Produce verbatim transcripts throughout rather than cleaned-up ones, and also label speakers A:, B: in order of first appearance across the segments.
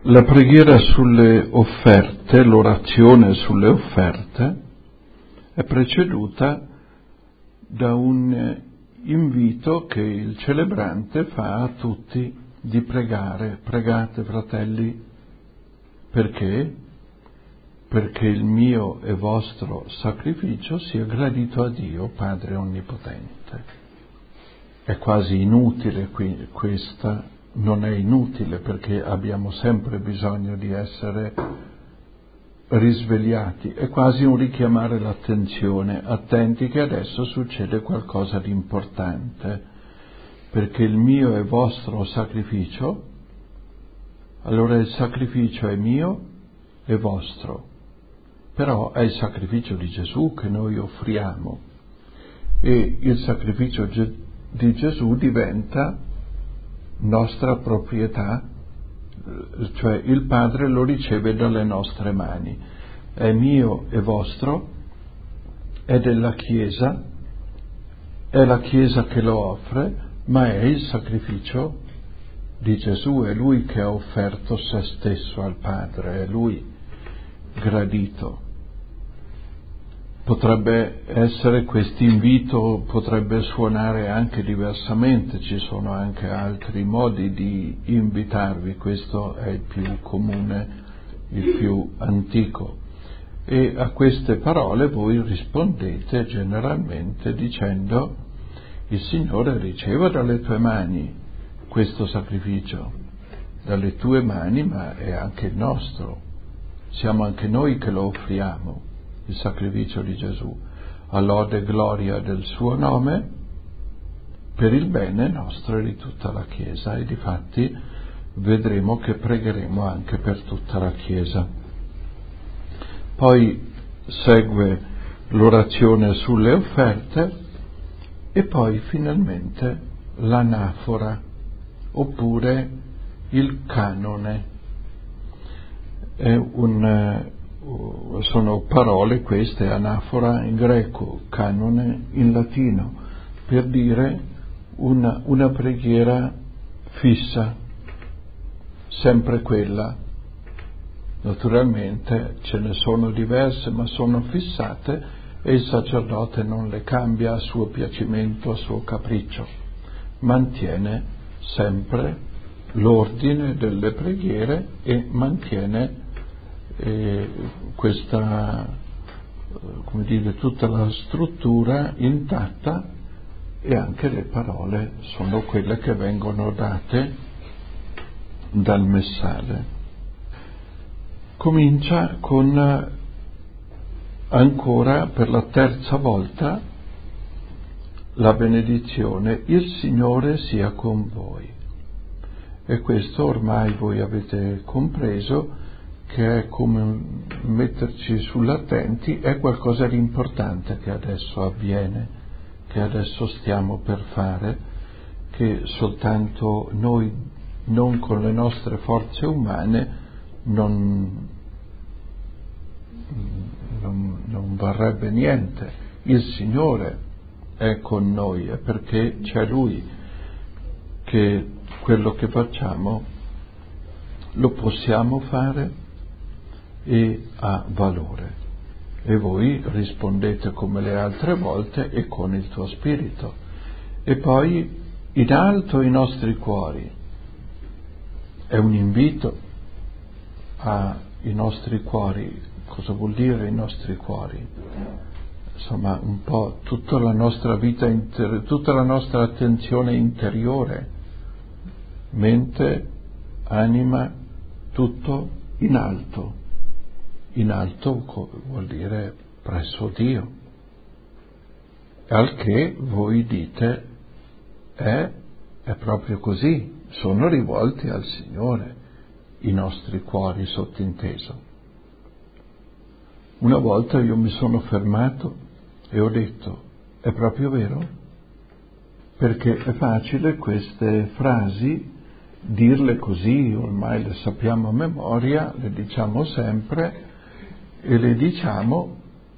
A: La preghiera sulle offerte, l'orazione sulle offerte, è preceduta da un invito che il celebrante fa a tutti di pregare. Pregate, fratelli, perché? Perché il mio e vostro sacrificio sia gradito a Dio, Padre Onnipotente. È quasi inutile qui, questa non è inutile, perché abbiamo sempre bisogno di essere risvegliati. È quasi un richiamare l'attenzione, attenti che adesso succede qualcosa di importante, perché il mio e vostro sacrificio, allora il sacrificio è mio e vostro, però è il sacrificio di Gesù che noi offriamo, e il sacrificio di Gesù diventa nostra proprietà, cioè il Padre lo riceve dalle nostre mani, è mio e vostro, è della Chiesa, è la Chiesa che lo offre, ma è il sacrificio di Gesù, è Lui che ha offerto se stesso al Padre, è Lui gradito. Potrebbe essere questo invito, potrebbe suonare anche diversamente, ci sono anche altri modi di invitarvi, questo è il più comune, il più antico. E a queste parole voi rispondete generalmente dicendo: il Signore riceva dalle tue mani questo sacrificio, dalle tue mani, ma è anche il nostro, siamo anche noi che lo offriamo, il sacrificio di Gesù, a lode e gloria del suo nome, per il bene nostro e di tutta la Chiesa. E difatti vedremo che pregheremo anche per tutta la Chiesa. Poi segue l'orazione sulle offerte e poi finalmente l'anafora, oppure il canone. È un sono parole queste, anafora in greco, canone in latino, per dire una, una preghiera fissa, sempre quella. Naturalmente ce ne sono diverse, ma sono fissate e il sacerdote non le cambia a suo piacimento, a suo capriccio, mantiene sempre l'ordine delle preghiere e mantiene E questa, come dire, tutta la struttura intatta, e anche le parole sono quelle che vengono date dal messale. Comincia con, ancora per la terza volta, la benedizione: il Signore sia con voi. E questo ormai voi avete compreso che è come metterci sull'attenti, è qualcosa di importante che adesso avviene, che adesso stiamo per fare, che soltanto noi, non con le nostre forze umane, non, non, non varrebbe niente. Il Signore è con noi, è perché c'è Lui che quello che facciamo lo possiamo fare e ha valore. E voi rispondete come le altre volte e con il tuo spirito. E poi in alto i nostri cuori, è un invito ai nostri cuori. Cosa vuol dire i nostri cuori? Insomma, un po' tutta la nostra vita inter- tutta la nostra attenzione interiore, mente, anima, tutto in alto. In alto vuol dire presso Dio, al che voi dite è, è proprio così, sono rivolti al Signore i nostri cuori, sottinteso. Una volta io mi sono fermato e ho detto: è proprio vero? Perché è facile queste frasi dirle così, ormai le sappiamo a memoria, le diciamo sempre, e le diciamo,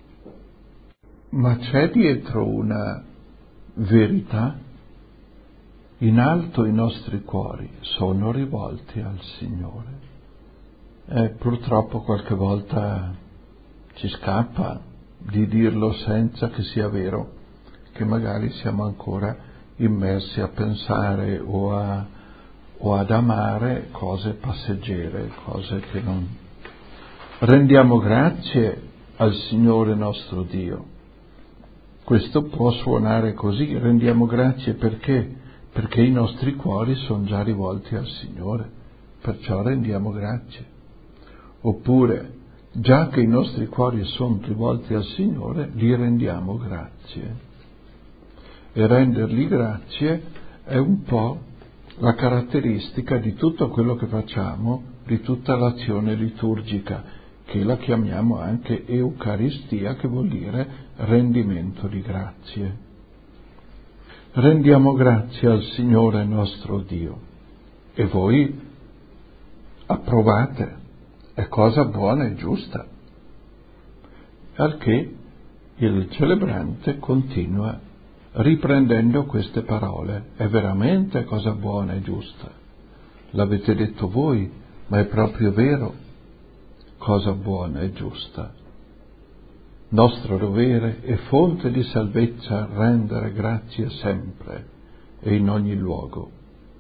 A: ma c'è dietro una verità. In alto i nostri cuori sono rivolti al Signore. Eh, purtroppo qualche volta ci scappa di dirlo senza che sia vero, che magari siamo ancora immersi a pensare o, a, o ad amare cose passeggere, cose che non... Rendiamo grazie al Signore nostro Dio. Questo può suonare così, rendiamo grazie perché? Perché i nostri cuori sono già rivolti al Signore, perciò rendiamo grazie. Oppure, già che i nostri cuori sono rivolti al Signore, gli rendiamo grazie. E rendergli grazie è un po' la caratteristica di tutto quello che facciamo, di tutta l'azione liturgica, che la chiamiamo anche Eucaristia, che vuol dire rendimento di grazie. Rendiamo grazie al Signore nostro Dio. E voi approvate, è cosa buona e giusta. Al che il celebrante continua riprendendo queste parole: è veramente cosa buona e giusta. L'avete detto voi, ma è proprio vero. Cosa buona e giusta. Nostro dovere e fonte di salvezza rendere grazie sempre e in ogni luogo.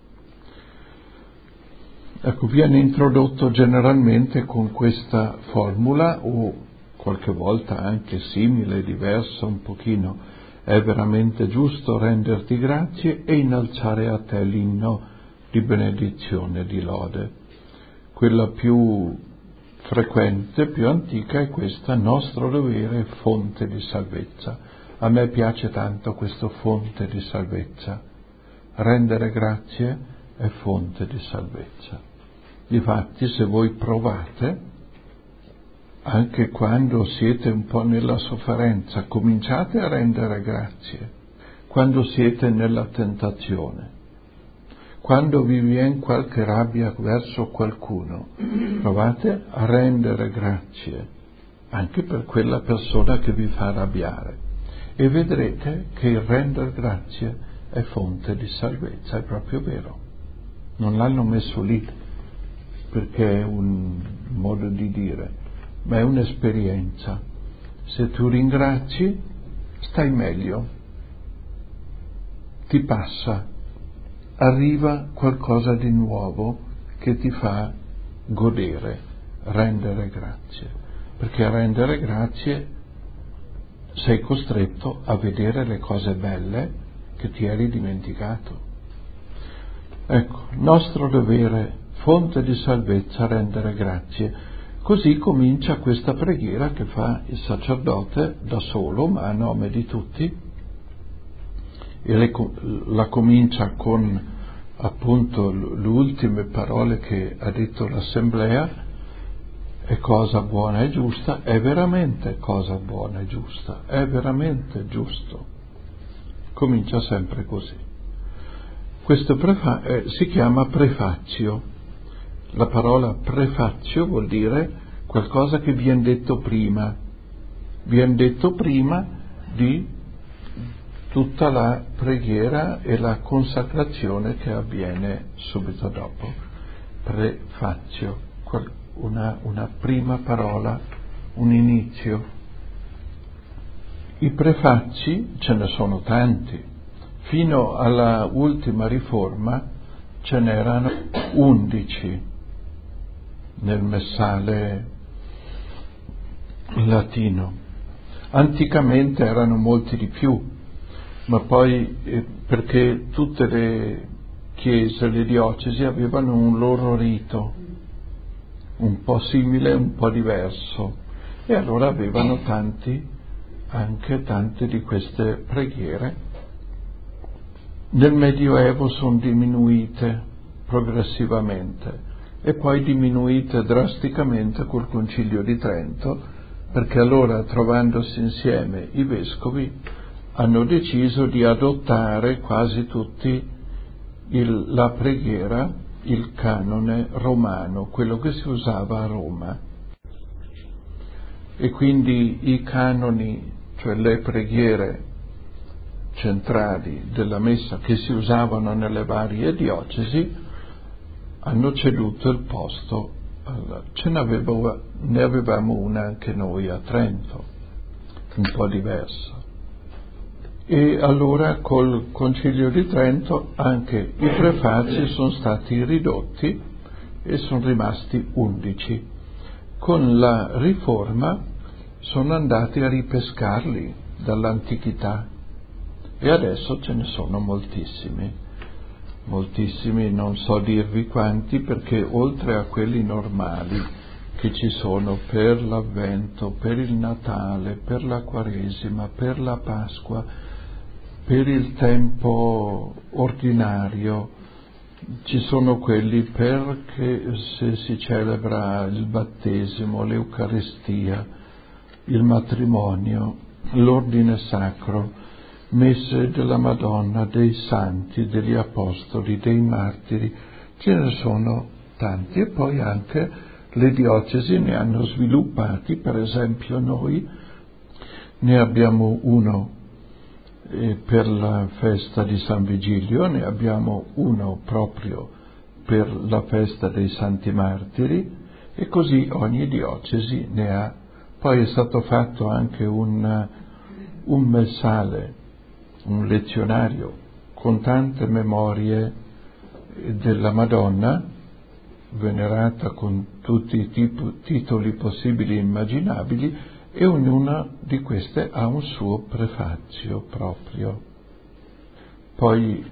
A: Ecco, viene introdotto generalmente con questa formula, o qualche volta anche simile, diversa un pochino: è veramente giusto renderti grazie e innalzare a te l'inno di benedizione e di lode. Quella più frequente, più antica è questa: nostro dovere, fonte di salvezza. A me piace tanto questo fonte di salvezza. Rendere grazie è fonte di salvezza. Difatti, se voi provate, anche quando siete un po' nella sofferenza, cominciate a rendere grazie. Quando siete nella tentazione, quando vi viene qualche rabbia verso qualcuno, provate a rendere grazie anche per quella persona che vi fa arrabbiare, e vedrete che il rendere grazie è fonte di salvezza. È proprio vero. Non l'hanno messo lì perché è un modo di dire, ma è un'esperienza. Se tu ringrazi, stai meglio, ti passa, arriva qualcosa di nuovo che ti fa godere, rendere grazie. Perché a rendere grazie sei costretto a vedere le cose belle che ti eri dimenticato. Ecco, nostro dovere, fonte di salvezza, rendere grazie. Così comincia questa preghiera che fa il sacerdote da solo, ma a nome di tutti, e le, la comincia con appunto le ultime parole che ha detto l'assemblea: è cosa buona e giusta, è veramente cosa buona e giusta, è veramente giusto. Comincia sempre così. Questo prefa- eh, si chiama prefazio. La parola prefazio vuol dire qualcosa che viene detto prima, viene detto prima di tutta la preghiera e la consacrazione che avviene subito dopo. Prefazio, una, una prima parola, un inizio. I prefazi ce ne sono tanti. Fino alla ultima riforma ce n'erano undici nel messale latino. Anticamente erano molti di più, ma poi eh, perché tutte le chiese, le diocesi avevano un loro rito, un po' simile, un po' diverso, e allora avevano tanti, anche tante di queste preghiere. Nel Medioevo sono diminuite progressivamente e poi diminuite drasticamente col Concilio di Trento, perché allora, trovandosi insieme i vescovi, hanno deciso di adottare quasi tutti il, la preghiera, il canone romano, quello che si usava a Roma. E quindi i canoni, cioè le preghiere centrali della messa che si usavano nelle varie diocesi, hanno ceduto il posto Allora, ce n'avevo, ne avevamo una anche noi a Trento, un po' diversa. E allora col Concilio di Trento anche i prefazi sono stati ridotti e sono rimasti undici. Con la Riforma sono andati a ripescarli dall'antichità e adesso ce ne sono moltissimi, moltissimi, non so dirvi quanti, perché oltre a quelli normali che ci sono per l'Avvento, per il Natale, per la Quaresima, per la Pasqua, per il tempo ordinario, ci sono quelli perché se si celebra il battesimo, l'Eucaristia, il matrimonio, l'ordine sacro, messe della Madonna, dei santi, degli apostoli, dei martiri, ce ne sono tanti. E poi anche le diocesi ne hanno sviluppati, per esempio noi ne abbiamo uno eh, per la festa di San Vigilio, ne abbiamo uno proprio per la festa dei Santi Martiri e così ogni diocesi ne ha. Poi è stato fatto anche un, un mensale, un lezionario con tante memorie della Madonna, venerata con tutti i tipi, titoli possibili e immaginabili, e ognuna di queste ha un suo prefazio proprio. Poi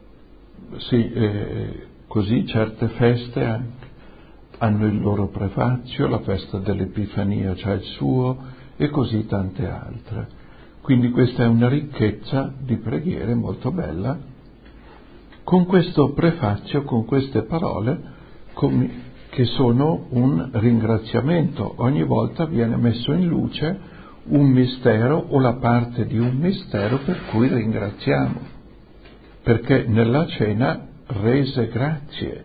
A: sì, eh, così certe feste anche hanno il loro prefazio, la festa dell'Epifania c'ha il suo e così tante altre. Quindi questa è una ricchezza di preghiere molto bella, con questo prefazio, con queste parole com- che sono un ringraziamento. Ogni volta viene messo in luce un mistero o la parte di un mistero per cui ringraziamo, perché nella cena rese grazie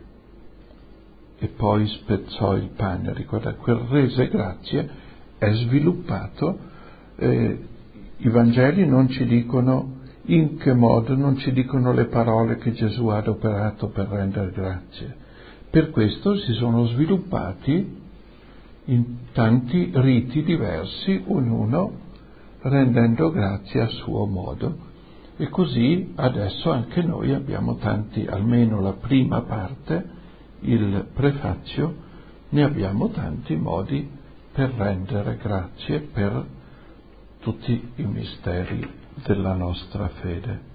A: e poi spezzò il pane. Ricorda, quel rese grazie è sviluppato. Eh, I Vangeli non ci dicono in che modo, non ci dicono le parole che Gesù ha adoperato per rendere grazie. Per questo si sono sviluppati in tanti riti diversi, ognuno rendendo grazie a suo modo. E così adesso anche noi abbiamo tanti, almeno la prima parte, il prefazio, ne abbiamo tanti modi per rendere grazie per tutti i misteri della nostra fede.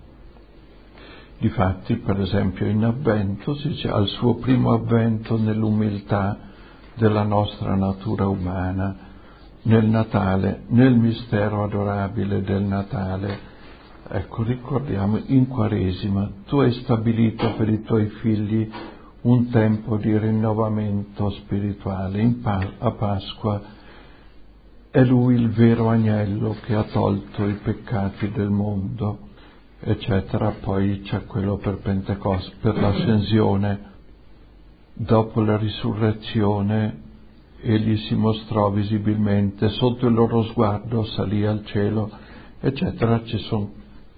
A: Difatti, per esempio, in Avvento si dice al suo primo avvento nell'umiltà della nostra natura umana, nel Natale, nel mistero adorabile del Natale. Ecco, ricordiamo in Quaresima, tu hai stabilito per i tuoi figli un tempo di rinnovamento spirituale. In pa- a Pasqua è Lui il vero agnello che ha tolto i peccati del mondo, eccetera. Poi c'è quello per Pentecoste, per l'ascensione. Dopo la risurrezione egli si mostrò visibilmente, sotto il loro sguardo salì al cielo, eccetera. Ci sono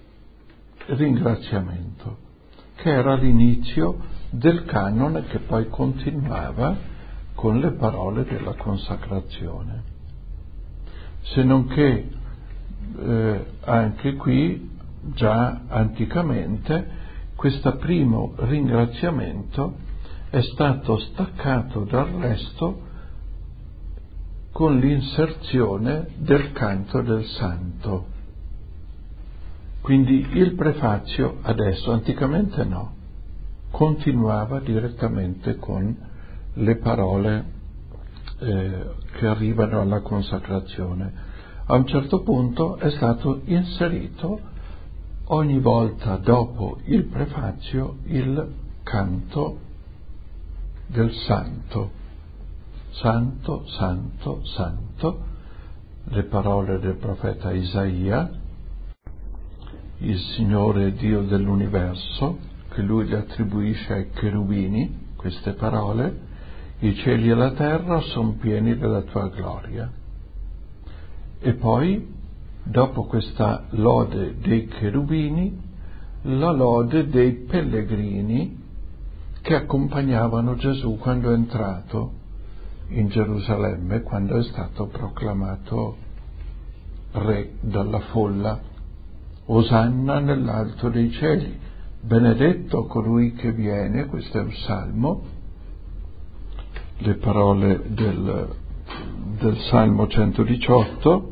A: ringraziamento, che era l'inizio del canone che poi continuava con le parole della consacrazione. Se non che eh, anche qui, già anticamente, questo primo ringraziamento è stato staccato dal resto con l'inserzione del canto del santo. Quindi il prefazio adesso, anticamente no, continuava direttamente con le parole eh, che arrivano alla consacrazione. A un certo punto è stato inserito ogni volta dopo il prefazio il canto del santo. Santo, santo, santo, le parole del profeta Isaia, il Signore Dio dell'universo, che lui le attribuisce ai cherubini, queste parole, i cieli e la terra sono pieni della tua gloria. E poi, dopo questa lode dei cherubini, la lode dei pellegrini che accompagnavano Gesù quando è entrato in Gerusalemme quando è stato proclamato re dalla folla. Osanna nell'alto dei cieli, benedetto colui che viene, questo è un salmo, le parole del, del Salmo centodiciotto,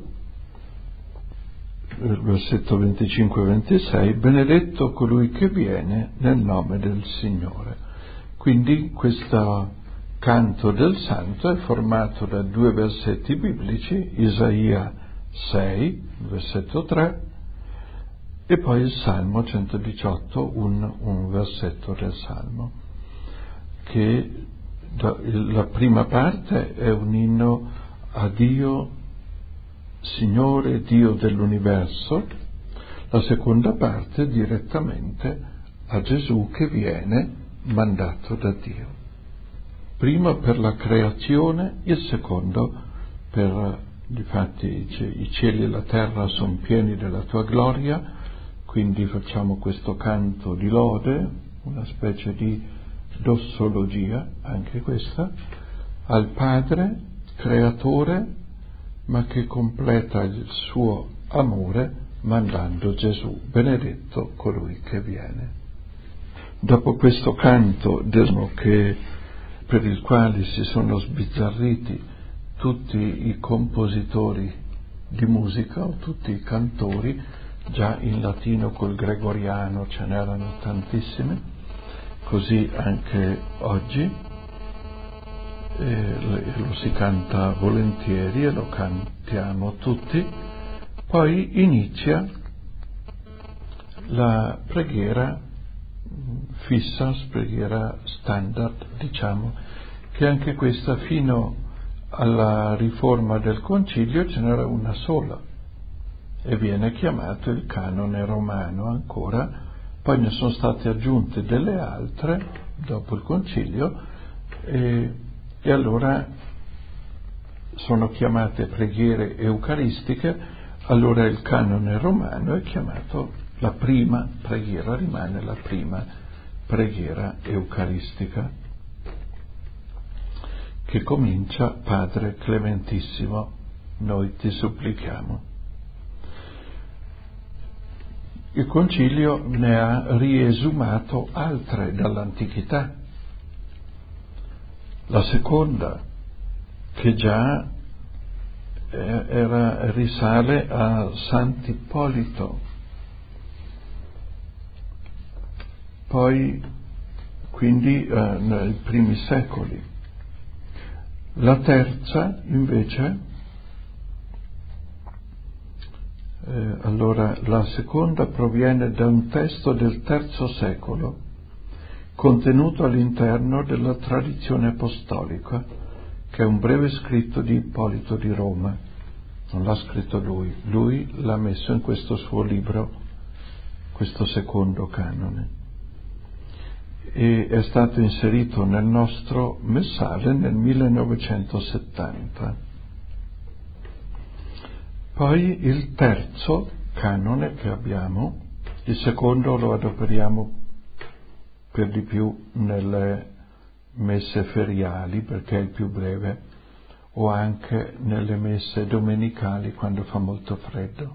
A: versetto venticinque ventisei, benedetto colui che viene nel nome del Signore. Quindi questo canto del santo è formato da due versetti biblici, Isaia sei, versetto tre, e poi il Salmo centodiciotto, un, un versetto del Salmo, che la prima parte è un inno a Dio, Signore Dio dell'universo, la seconda parte direttamente a Gesù che viene mandato da Dio. Primo per la creazione, il secondo per, difatti i cieli e la terra sono pieni della tua gloria, quindi facciamo questo canto di lode, una specie di dossologia, anche questa, al Padre creatore, ma che completa il suo amore mandando Gesù, benedetto colui che viene. Dopo questo canto del che, per il quale si sono sbizzarriti tutti i compositori di musica o tutti i cantori, già in latino col gregoriano ce n'erano tantissimi, così anche oggi. E lo si canta volentieri e lo cantiamo tutti. Poi inizia la preghiera fissa, preghiera standard, diciamo, che anche questa fino alla riforma del concilio ce n'era una sola e viene chiamato il canone romano ancora, poi ne sono state aggiunte delle altre dopo il concilio e E allora sono chiamate preghiere eucaristiche, allora il canone romano è chiamato la prima preghiera, rimane la prima preghiera eucaristica, che comincia: Padre clementissimo, noi ti supplichiamo. Il concilio ne ha riesumato altre dall'antichità. La seconda, che già era, risale a Sant'Ippolito, poi quindi eh, nei primi secoli. La terza invece, eh, allora la seconda proviene da un testo del terzo secolo, contenuto all'interno della tradizione apostolica, che è un breve scritto di Ippolito di Roma. Non l'ha scritto lui, lui l'ha messo in questo suo libro, questo secondo canone, e è stato inserito nel nostro messale nel millenovecentosettanta. Poi il terzo canone che abbiamo, il secondo lo adoperiamo per di più nelle messe feriali perché è il più breve, o anche nelle messe domenicali quando fa molto freddo.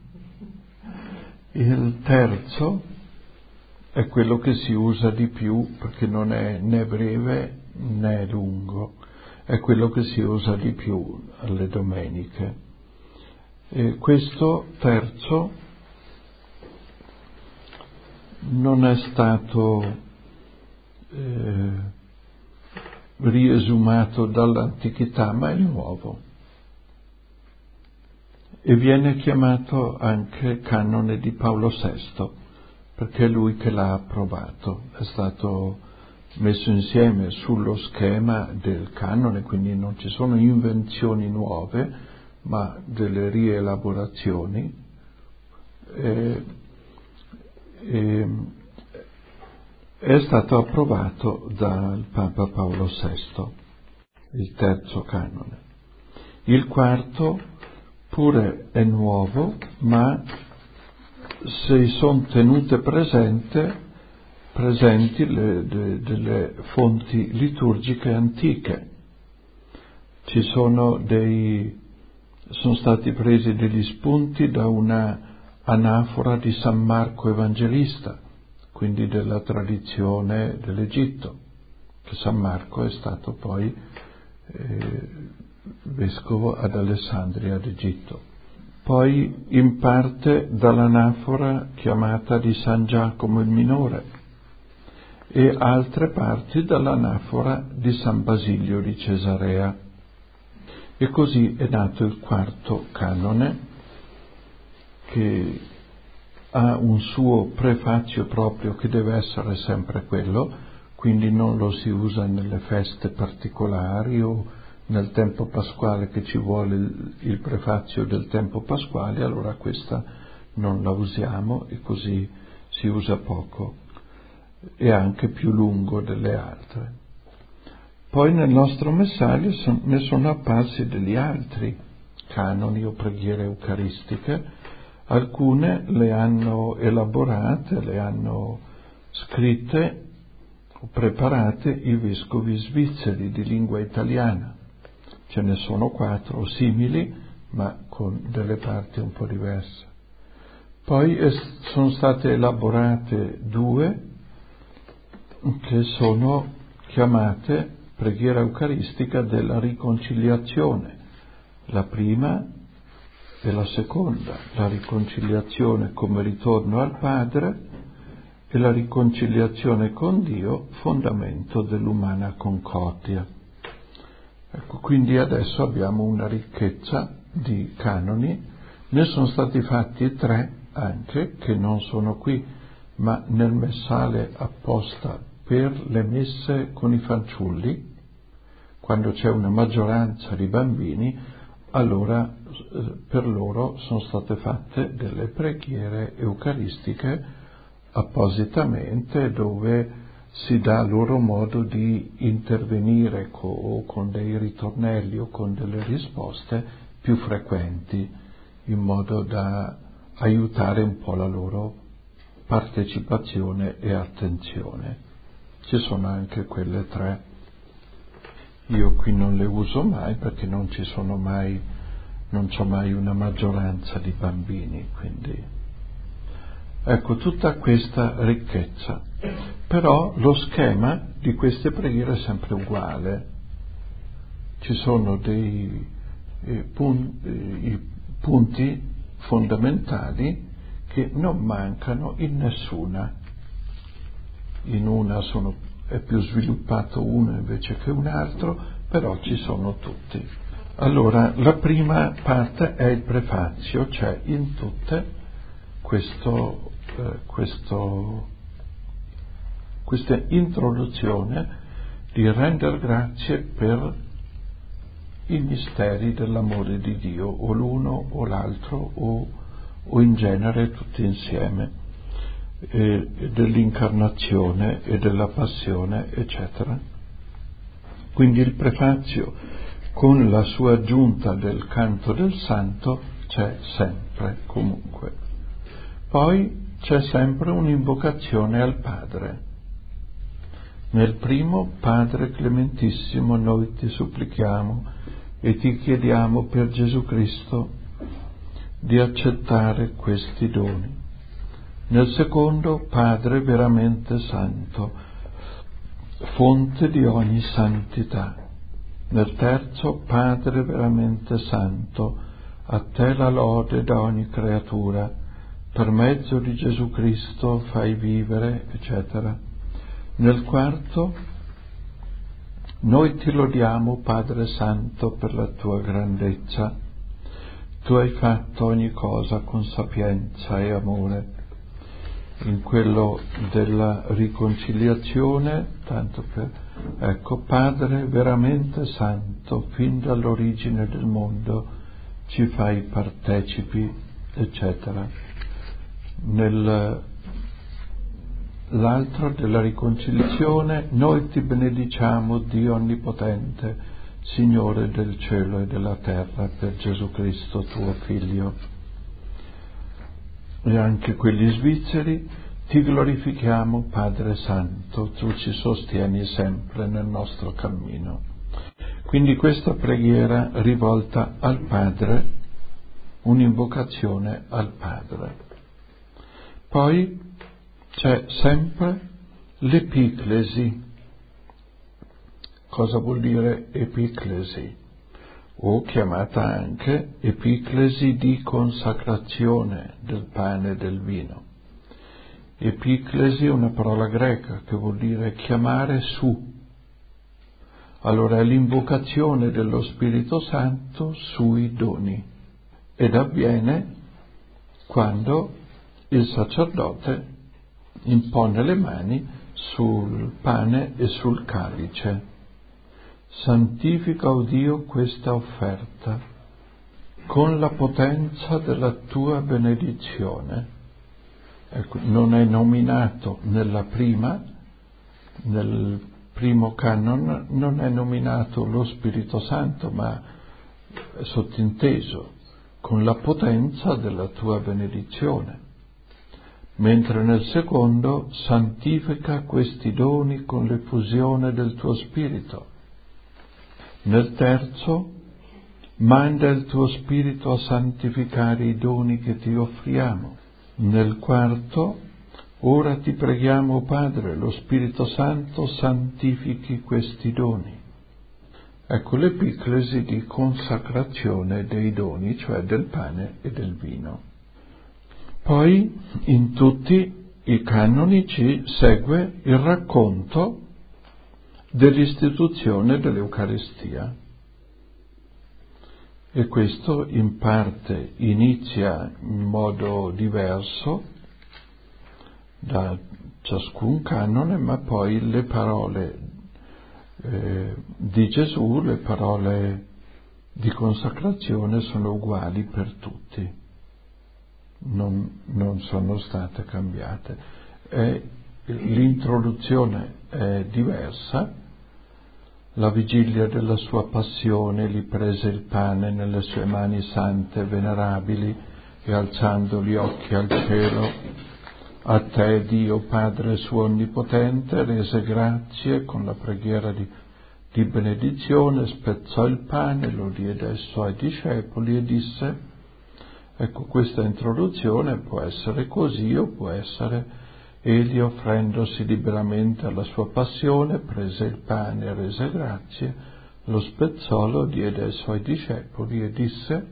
A: Il terzo è quello che si usa di più perché non è né breve né lungo, è quello che si usa di più alle domeniche. E questo terzo non è stato eh, riesumato dall'antichità, ma è nuovo e viene chiamato anche canone di Paolo sesto, perché è lui che l'ha approvato, è stato messo insieme sullo schema del canone, quindi non ci sono invenzioni nuove, ma delle rielaborazioni. E, E è stato approvato dal Papa Paolo sesto, il terzo canone. Il quarto pure è nuovo, ma si sono tenute presente, presenti le, de, delle fonti liturgiche antiche, ci sono dei, sono stati presi degli spunti da una anafora di San Marco Evangelista, quindi della tradizione dell'Egitto, che San Marco è stato poi eh, vescovo ad Alessandria d'Egitto. Poi in parte dall'anafora chiamata di San Giacomo il Minore e altre parti dall'anafora di San Basilio di Cesarea. E così è nato il quarto canone, che ha un suo prefazio proprio che deve essere sempre quello, quindi non lo si usa nelle feste particolari o nel tempo pasquale che ci vuole il, il prefazio del tempo pasquale, allora questa non la usiamo e così si usa poco, è anche più lungo delle altre. Poi nel nostro messaggio son, ne sono apparsi degli altri canoni o preghiere eucaristiche. Alcune le hanno elaborate, le hanno scritte o preparate i vescovi svizzeri di lingua italiana. Ce ne sono quattro simili, ma con delle parti un po' diverse. Poi es- sono state elaborate due che sono chiamate preghiera eucaristica della riconciliazione. La prima e la seconda, la riconciliazione come ritorno al Padre e la riconciliazione con Dio, fondamento dell'umana concordia. Ecco, quindi adesso abbiamo una ricchezza di canoni, ne sono stati fatti tre anche, che non sono qui, ma nel messale apposta per le messe con i fanciulli, quando c'è una maggioranza di bambini, allora per loro sono state fatte delle preghiere eucaristiche appositamente, dove si dà loro modo di intervenire co- con dei ritornelli o con delle risposte più frequenti, in modo da aiutare un po' la loro partecipazione e attenzione. Ci sono anche quelle tre. Io qui non le uso mai perché non ci sono mai, non c'ho mai una maggioranza di bambini, quindi ecco tutta questa ricchezza. Però lo schema di queste preghiere è sempre uguale. Ci sono dei eh, pun- eh, punti fondamentali che non mancano in nessuna. In una sono, è più sviluppato uno invece che un altro, però ci sono tutti. Allora, la prima parte è il prefazio, c'è in tutte questo, eh, questo, questa introduzione di rendere grazie per i misteri dell'amore di Dio, o l'uno o l'altro, o, o in genere tutti insieme, e dell'incarnazione e della passione, eccetera. Quindi il prefazio con la sua aggiunta del canto del santo c'è sempre, comunque. Poi c'è sempre un'invocazione al Padre. Nel primo: Padre clementissimo, noi ti supplichiamo e ti chiediamo per Gesù Cristo di accettare questi doni. Nel secondo: Padre veramente santo, fonte di ogni santità. Nel terzo: Padre veramente santo, a te la lode da ogni creatura, per mezzo di Gesù Cristo fai vivere, eccetera. Nel quarto: noi ti lodiamo, Padre Santo, per la tua grandezza. Tu hai fatto ogni cosa con sapienza e amore. In quello della riconciliazione, tanto per, ecco, Padre veramente santo, fin dall'origine del mondo ci fai partecipi, eccetera. Nel L'altro della riconciliazione: noi ti benediciamo, Dio onnipotente, Signore del cielo e della terra, per Gesù Cristo tuo Figlio. E anche quelli svizzeri: ti glorifichiamo, Padre Santo, tu ci sostieni sempre nel nostro cammino. Quindi questa preghiera rivolta al Padre, un'invocazione al Padre. Poi c'è sempre l'epiclesi. Cosa vuol dire epiclesi? O chiamata anche epiclesi di consacrazione del pane e del vino. Epiclesi è una parola greca che vuol dire chiamare su. Allora è l'invocazione dello Spirito Santo sui doni ed avviene quando il sacerdote impone le mani sul pane e sul calice. Santifica, o Dio, questa offerta con la potenza della tua benedizione. Ecco, non è nominato nella prima, nel primo canon, non è nominato lo Spirito Santo, ma è sottinteso con la potenza della tua benedizione. Mentre nel secondo santifica questi doni con l'effusione del tuo Spirito. Nel terzo, manda il tuo Spirito a santificare i doni che ti offriamo. Nel quarto, ora ti preghiamo, Padre, lo Spirito Santo santifichi questi doni. Ecco l'epiclesi di consacrazione dei doni, cioè del pane e del vino. Poi, in tutti i canoni ci segue il racconto dell'istituzione dell'Eucaristia. E questo in parte inizia in modo diverso da ciascun canone, ma poi le parole eh, di Gesù, le parole di consacrazione sono uguali per tutti, non, non sono state cambiate. E l'introduzione è diversa. La vigilia della sua passione li prese il pane nelle sue mani sante e venerabili e alzando gli occhi al cielo, a te Dio Padre suo onnipotente, rese grazie con la preghiera di, di benedizione, spezzò il pane, lo diede ai suoi discepoli e disse, ecco questa introduzione può essere così o può essere egli offrendosi liberamente alla sua passione, prese il pane e rese grazie, lo spezzò, lo diede ai suoi discepoli e disse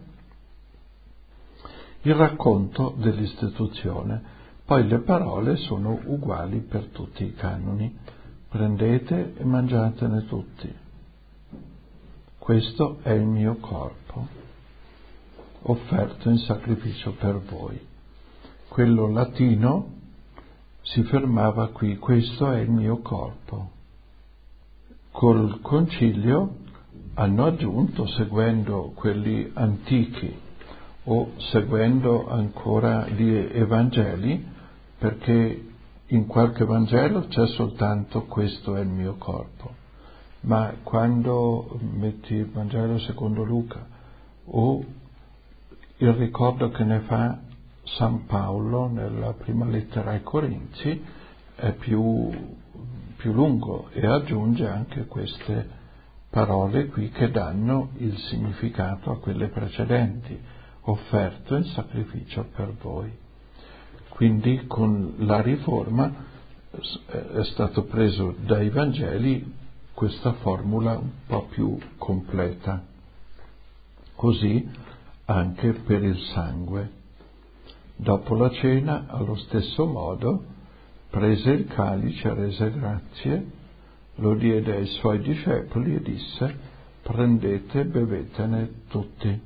A: il racconto dell'istituzione. Poi le parole sono uguali per tutti i canoni. Prendete e mangiatene tutti. Questo è il mio corpo, offerto in sacrificio per voi. Quello latino si fermava qui, questo è il mio corpo. Col concilio hanno aggiunto, seguendo quelli antichi o seguendo ancora gli Evangeli, perché in qualche Vangelo c'è soltanto questo è il mio corpo, ma quando metti il Vangelo secondo Luca o il ricordo che ne fa San Paolo nella prima lettera ai Corinzi è più, più lungo e aggiunge anche queste parole qui che danno il significato a quelle precedenti, offerto in sacrificio per voi. Quindi con la riforma è stato preso dai Vangeli questa formula un po' più completa. Così anche per il sangue. Dopo la cena, allo stesso modo, prese il calice, rese grazie, lo diede ai suoi discepoli e disse: prendete e bevetene tutti.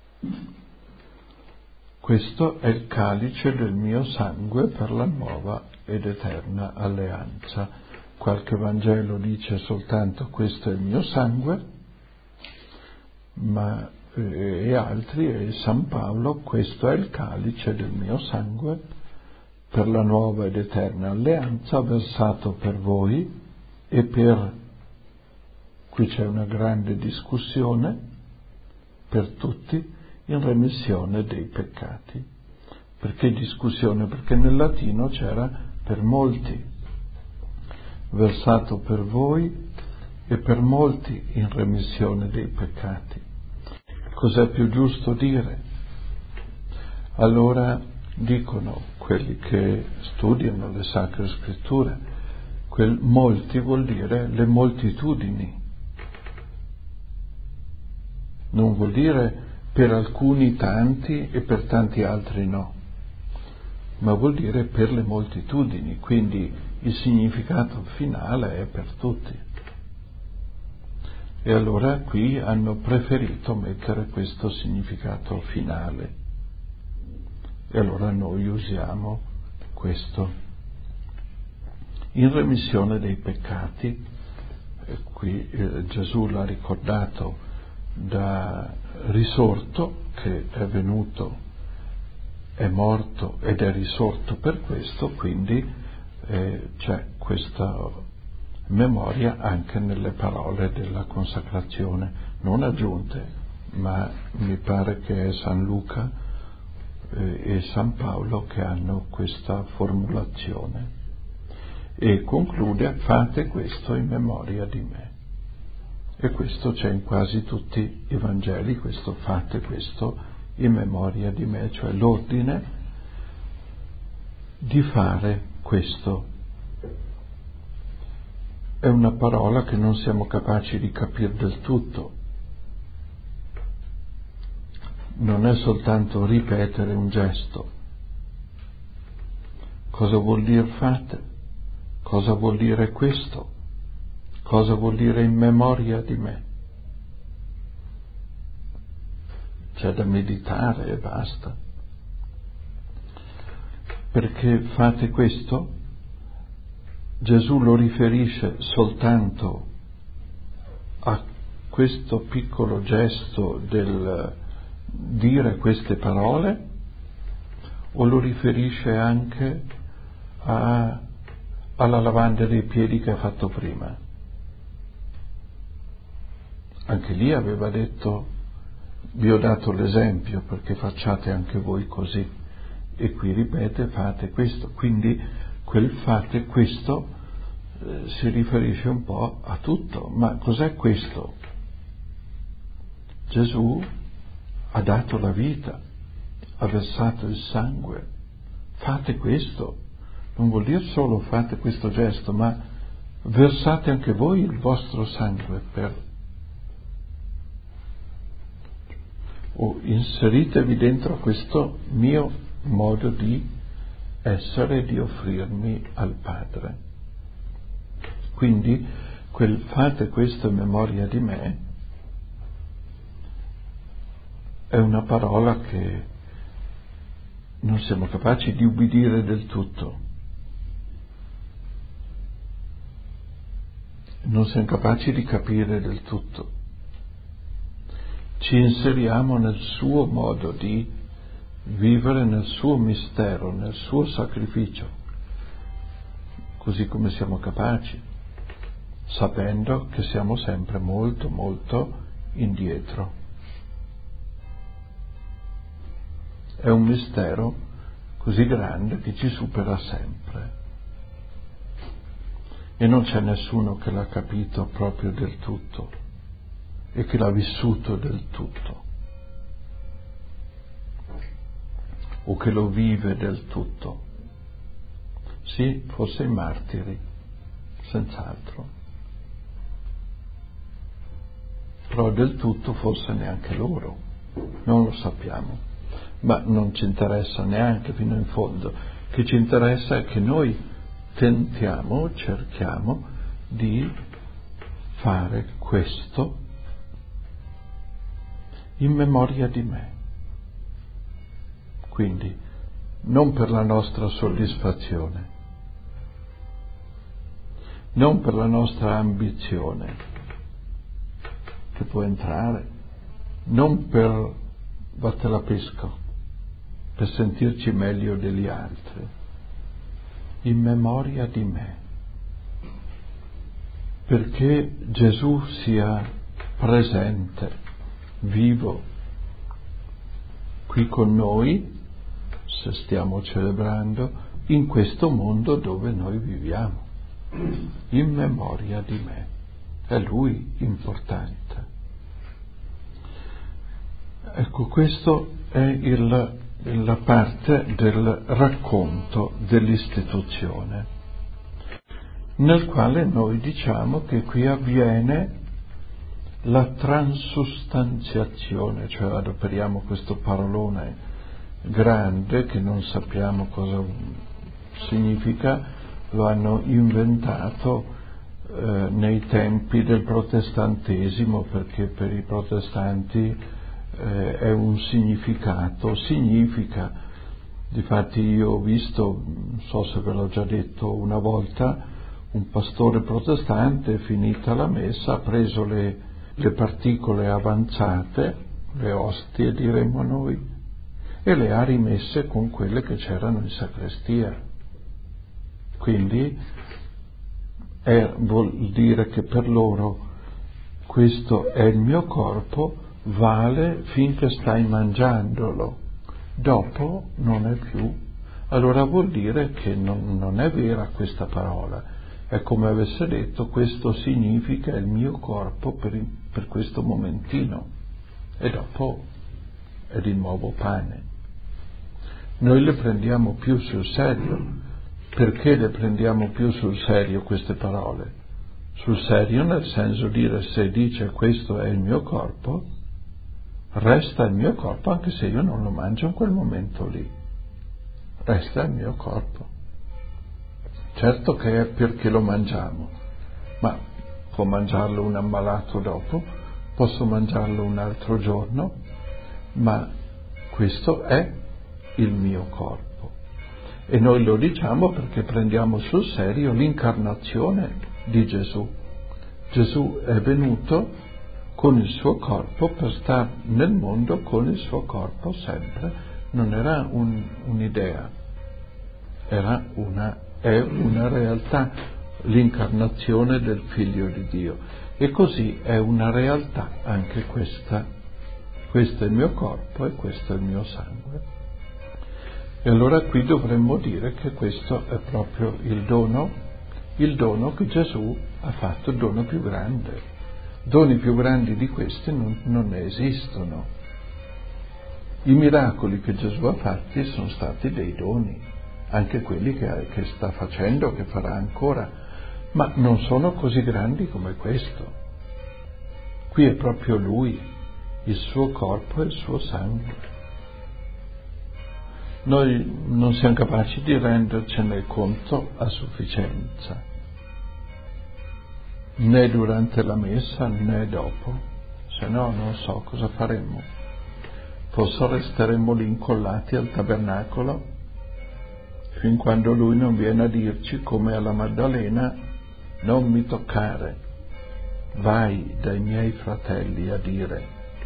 A: Questo è il calice del mio sangue per la nuova ed eterna alleanza. Qualche Vangelo dice soltanto questo è il mio sangue, ma e altri, e San Paolo, questo è il calice del mio sangue per la nuova ed eterna alleanza versato per voi e per, qui c'è una grande discussione, per tutti, in remissione dei peccati. Perché discussione? Perché nel latino c'era per molti, versato per voi e per molti in remissione dei peccati. Cos'è più giusto dire? Allora dicono quelli che studiano le Sacre Scritture, quel molti vuol dire le moltitudini. Non vuol dire per alcuni tanti e per tanti altri no, ma vuol dire per le moltitudini, quindi il significato finale è per tutti. E allora qui hanno preferito mettere questo significato finale. E allora noi usiamo questo. In remissione dei peccati, eh, qui eh, Gesù l'ha ricordato da risorto, che è venuto, è morto ed è risorto per questo, quindi eh, c'è questa memoria anche nelle parole della consacrazione, non aggiunte, ma mi pare che è San Luca e San Paolo che hanno questa formulazione, e conclude: fate questo in memoria di me. E questo c'è in quasi tutti i Vangeli, questo fate questo in memoria di me, cioè l'ordine di fare questo. È una parola che non siamo capaci di capire del tutto. Non è soltanto ripetere un gesto. Cosa vuol dire fate? Cosa vuol dire questo? Cosa vuol dire in memoria di me? C'è da meditare e basta. Perché fate questo? Gesù lo riferisce soltanto a questo piccolo gesto del dire queste parole, o lo riferisce anche a, alla lavanda dei piedi che ha fatto prima? Anche lì aveva detto: vi ho dato l'esempio perché facciate anche voi così, e qui ripete: fate questo. Quindi quel fate questo eh, si riferisce un po' a tutto. Ma cos'è questo? Gesù ha dato la vita, ha versato il sangue. Fate questo. Non vuol dire solo fate questo gesto, ma versate anche voi il vostro sangue per, o inseritevi dentro questo mio modo di essere, di offrirmi al Padre. Quindi quel fate questo in memoria di me è una parola che non siamo capaci di ubbidire del tutto, non siamo capaci di capire del tutto. Ci inseriamo nel suo modo di vivere, nel suo mistero, nel suo sacrificio, così come siamo capaci, sapendo che siamo sempre molto, molto indietro. È un mistero così grande che ci supera sempre. E non c'è nessuno che l'ha capito proprio del tutto e che l'ha vissuto del tutto, o che lo vive del tutto. Sì, forse i martiri, senz'altro, però del tutto forse neanche loro, non lo sappiamo. Ma non ci interessa neanche fino in fondo. Che ci interessa è che noi tentiamo, cerchiamo di fare questo in memoria di me. Quindi non per la nostra soddisfazione, non per la nostra ambizione, che può entrare, non per battelapesco, per sentirci meglio degli altri, in memoria di me, perché Gesù sia presente, vivo, qui con noi, se stiamo celebrando, in questo mondo dove noi viviamo, in memoria di me. è Lui importante. Ecco, questo è il, la parte del racconto dell'istituzione, nel quale noi diciamo che qui avviene la transustanziazione, cioè adoperiamo questo parolone grande che non sappiamo cosa significa, lo hanno inventato eh, nei tempi del protestantesimo, perché per i protestanti eh, è un significato, significa, difatti io ho visto, non so se ve l'ho già detto una volta, un pastore protestante, finita la messa, ha preso le le particole avanzate, le ostie diremmo noi, e le ha rimesse con quelle che c'erano in sacrestia. Quindi è, vuol dire che per loro questo è il mio corpo, vale finché stai mangiandolo, dopo non è più. Allora vuol dire che non, non è vera questa parola. È come avesse detto, questo significa il mio corpo per, per questo momentino, e dopo è di nuovo pane. Noi le prendiamo più sul serio. Perché le prendiamo più sul serio queste parole? Sul serio nel senso dire, se dice questo è il mio corpo, resta il mio corpo anche se io non lo mangio in quel momento lì. Resta il mio corpo. Certo che è perché lo mangiamo, ma può mangiarlo un ammalato dopo, posso mangiarlo un altro giorno, ma questo è il mio corpo. E noi lo diciamo perché prendiamo sul serio l'incarnazione di Gesù. Gesù è venuto con il suo corpo per stare nel mondo con il suo corpo sempre. Non era un, un'idea, era una è una realtà, l'incarnazione del Figlio di Dio, e così è una realtà anche questa. Questo è il mio corpo e questo è il mio sangue. E allora qui dovremmo dire che questo è proprio il dono, il dono che Gesù ha fatto, il dono più grande. Doni più grandi di questi non, non ne esistono. I miracoli che Gesù ha fatti sono stati dei doni, anche quelli che, che sta facendo, che farà ancora, ma non sono così grandi come questo. Qui è proprio Lui, il suo corpo e il suo sangue. Noi non siamo capaci di rendercene conto a sufficienza, né durante la messa né dopo, se no non so cosa faremmo. Forse resteremmo lì incollati al tabernacolo fin quando Lui non viene a dirci, come alla Maddalena, non mi toccare, vai dai miei fratelli a dire.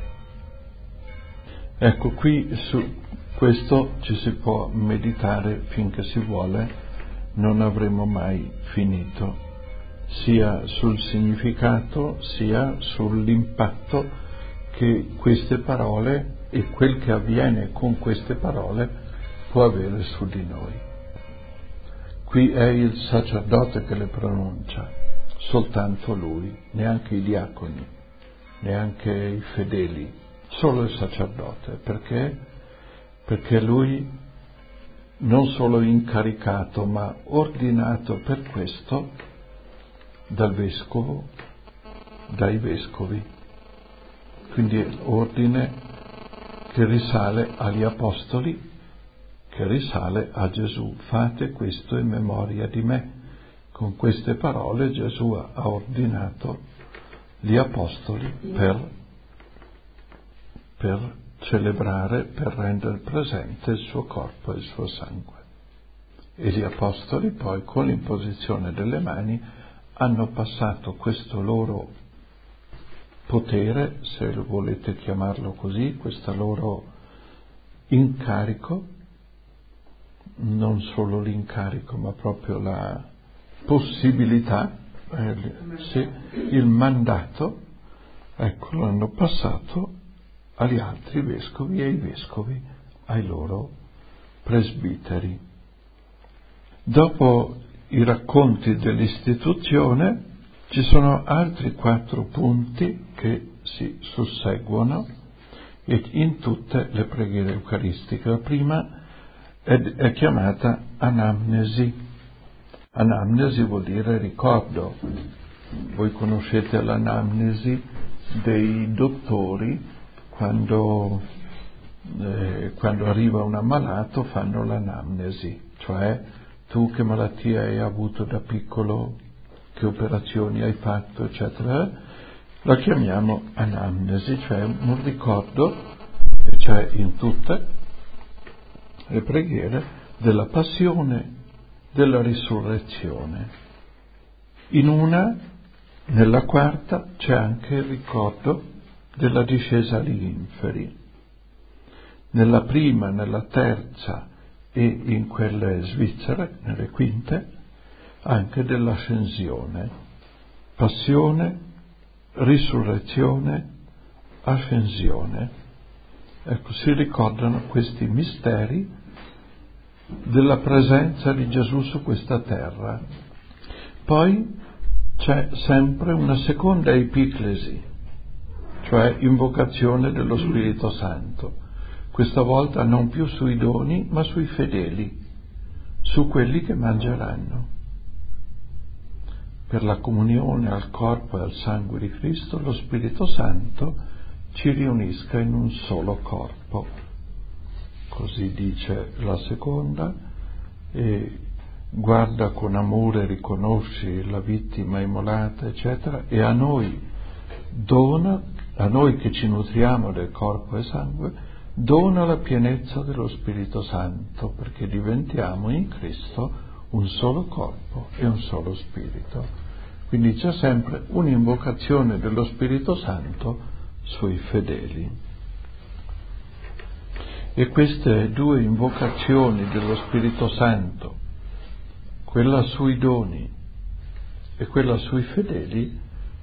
A: Ecco, qui su questo ci si può meditare finché si vuole, non avremo mai finito, sia sul significato sia sull'impatto che queste parole e quel che avviene con queste parole può avere su di noi. Qui è il sacerdote che le pronuncia, soltanto lui, neanche i diaconi, neanche i fedeli, solo il sacerdote. Perché? Perché lui non solo incaricato, ma ordinato per questo dal vescovo, dai vescovi. Quindi ordine che risale agli apostoli, che risale a Gesù. Fate questo in memoria di me. Con queste parole Gesù ha ordinato gli apostoli per, per celebrare, per rendere presente il suo corpo e il suo sangue. E gli apostoli poi, con l'imposizione delle mani, hanno passato questo loro potere, se lo volete chiamarlo così, questo loro incarico, non solo l'incarico, ma proprio la possibilità, eh, sì, il mandato, ecco, lo hanno passato agli altri vescovi e ai vescovi ai loro presbiteri. Dopo i racconti dell'istituzione Ci sono altri quattro punti che si susseguono in tutte le preghiere eucaristiche. La prima è, è chiamata anamnesi. Anamnesi vuol dire ricordo. Voi conoscete l'anamnesi dei dottori quando, eh, quando arriva un ammalato fanno l'anamnesi, cioè tu che malattia hai avuto da piccolo, che operazioni hai fatto, eccetera. La chiamiamo anamnesi, cioè un ricordo che c'è in tutte le preghiere della passione, della risurrezione. In una, nella quarta, c'è anche il ricordo della discesa agli inferi. Nella prima, nella terza e in quelle svizzere, nelle quinte, anche dell'ascensione. Passione, risurrezione, ascensione. Ecco, si ricordano questi misteri della presenza di Gesù su questa terra. Poi c'è sempre una seconda epiclesi, cioè invocazione dello Spirito Santo. Questa volta non più sui doni, ma sui fedeli, su quelli che mangeranno. Per la comunione al corpo e al sangue di Cristo, lo Spirito Santo ci riunisca in un solo corpo. Così dice la seconda, e guarda con amore, riconosci la vittima immolata, eccetera, e a noi dona, a noi che ci nutriamo del corpo e sangue, dona la pienezza dello Spirito Santo, perché diventiamo in Cristo un solo corpo e un solo spirito. Quindi c'è sempre un'invocazione dello Spirito Santo sui fedeli. E queste due invocazioni dello Spirito Santo, quella sui doni e quella sui fedeli,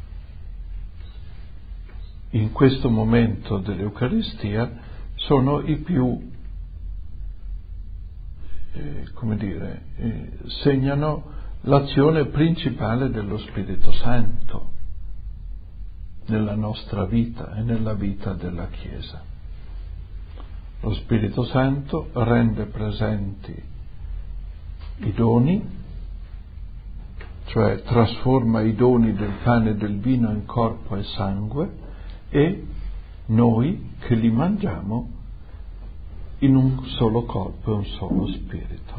A: in questo momento dell'Eucaristia sono i più Eh, come dire, eh, segnano l'azione principale dello Spirito Santo nella nostra vita e nella vita della Chiesa. Lo Spirito Santo rende presenti i doni, cioè trasforma i doni del pane e del vino in corpo e sangue, e noi che li mangiamo in un solo corpo e un solo spirito.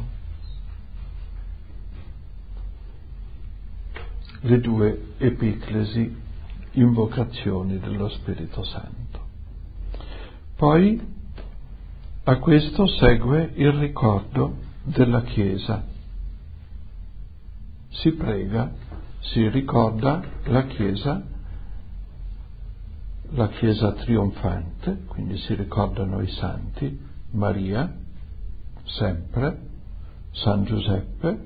A: Le due epiclesi, invocazioni dello Spirito Santo. Poi a questo segue il ricordo della Chiesa. Si prega, si ricorda la Chiesa, la Chiesa trionfante, quindi si ricordano i santi, Maria, sempre, San Giuseppe.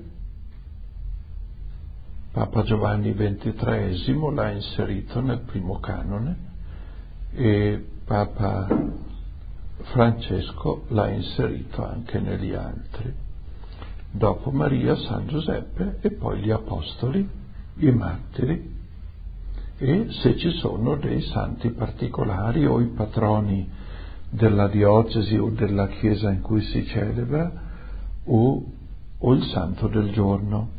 A: Papa Giovanni ventitreesimo l'ha inserito nel primo canone e Papa Francesco l'ha inserito anche negli altri. Dopo Maria, San Giuseppe e poi gli Apostoli, i martiri, e se ci sono dei santi particolari o i patroni della diocesi o della chiesa in cui si celebra, o, o il santo del giorno.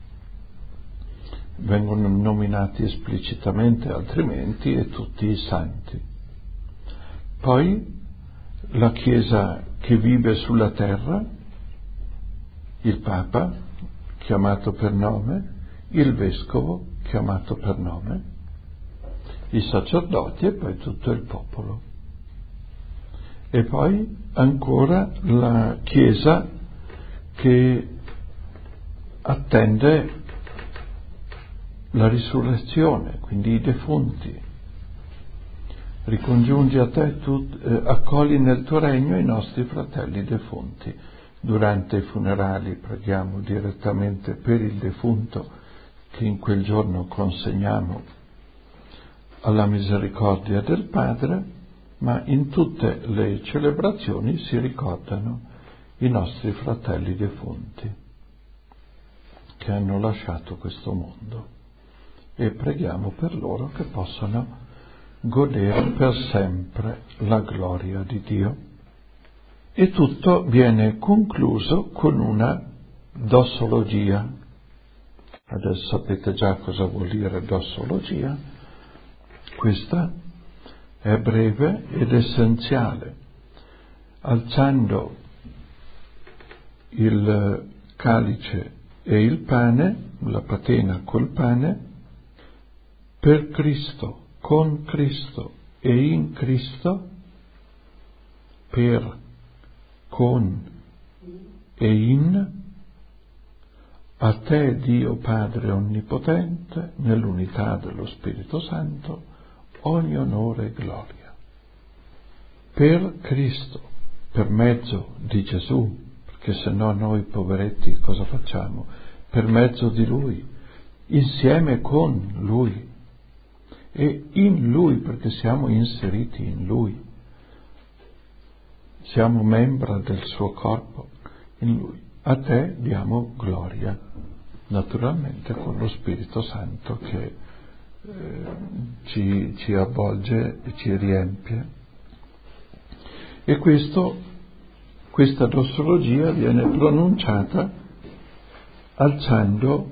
A: Vengono nominati esplicitamente, altrimenti è tutti i santi. Poi la Chiesa che vive sulla terra, il Papa chiamato per nome, il Vescovo chiamato per nome, i sacerdoti e poi tutto il popolo. E poi ancora la Chiesa che attende la risurrezione, quindi i defunti. Ricongiungi a te, tu, eh, accogli nel tuo regno i nostri fratelli defunti. Durante i funerali preghiamo direttamente per il defunto che in quel giorno consegniamo alla misericordia del Padre, ma in tutte le celebrazioni si ricordano i nostri fratelli defunti che hanno lasciato questo mondo. e preghiamo per loro che possano godere per sempre la gloria di Dio. E tutto viene concluso con una dossologia. Adesso sapete già cosa vuol dire dossologia. Questa è breve ed essenziale. Alzando il calice e il pane, la patena col pane, per Cristo, con Cristo e in Cristo, per, con e in, a te Dio Padre Onnipotente, nell'unità dello Spirito Santo, ogni onore e gloria. Per Cristo, per mezzo di Gesù, perché se no noi poveretti cosa facciamo? Per mezzo di Lui, insieme con Lui e in Lui, perché siamo inseriti in Lui, siamo membra del suo corpo in Lui. A te diamo gloria, naturalmente con lo Spirito Santo che eh, ci, ci avvolge e ci riempie. E questo, questa dossologia viene pronunciata alzando,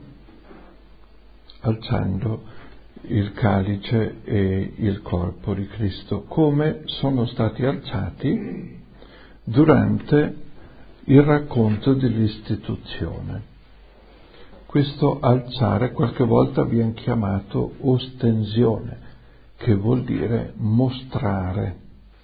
A: alzando il calice e il corpo di Cristo, come sono stati alzati durante il racconto dell'istituzione. Questo alzare qualche volta viene chiamato ostensione, che vuol dire mostrare,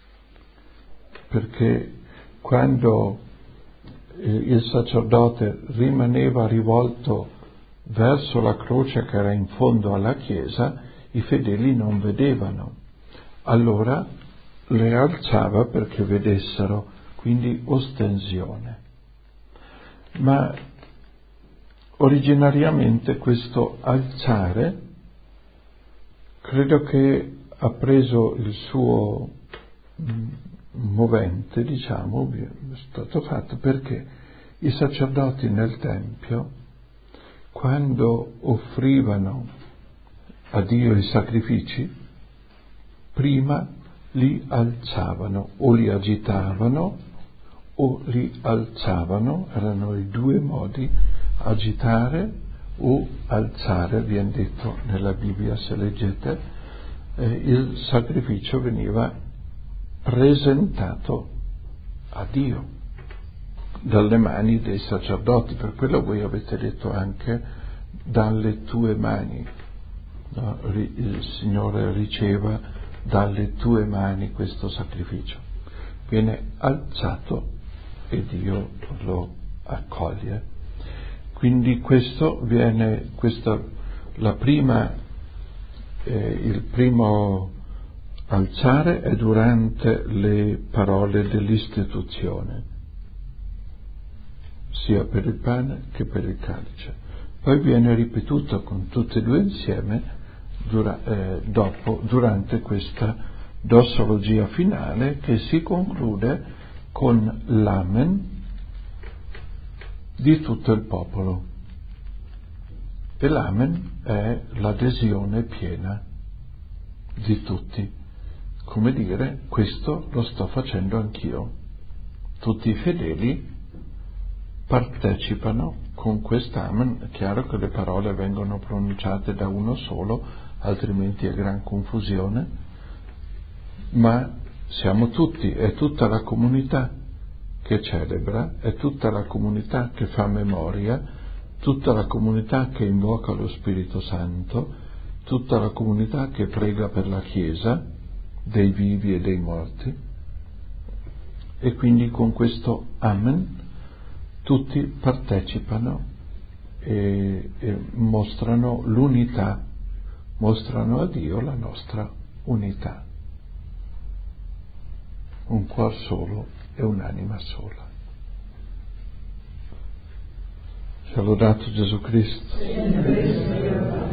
A: perché quando il sacerdote rimaneva rivolto verso la croce che era in fondo alla chiesa, i fedeli non vedevano. Allora le alzava perché vedessero, quindi ostensione. Ma originariamente questo alzare credo che ha preso il suo movente, diciamo, è stato fatto perché i sacerdoti nel Tempio, quando offrivano a Dio i sacrifici, prima li alzavano, o li agitavano o li alzavano, erano i due modi, agitare o alzare, viene detto nella Bibbia se leggete, eh, il sacrificio veniva presentato a Dio dalle mani dei sacerdoti, per quello voi avete detto anche dalle tue mani, no? Il Signore riceva dalle tue mani questo sacrificio, viene alzato e Dio lo accoglie. Quindi questo viene, questa, la prima, eh, il primo alzare è durante le parole dell'istituzione, sia per il pane che per il calice. Poi viene ripetuto con tutte e due insieme dura, eh, dopo, durante questa dossologia finale che si conclude con l'amen di tutto il popolo. E l'amen è l'adesione piena di tutti. Come dire, questo lo sto facendo anch'io. Tutti i fedeli partecipano con quest'amen. È chiaro che le parole vengono pronunciate da uno solo, altrimenti è gran confusione, ma siamo tutti, è tutta la comunità che celebra, è tutta la comunità che fa memoria, tutta la comunità che invoca lo Spirito Santo, tutta la comunità che prega per la Chiesa, dei vivi e dei morti, e quindi con questo Amen tutti partecipano e, e mostrano l'unità, mostrano a Dio la nostra unità. Un cuor solo e un'anima sola. Sia lodato Gesù Cristo.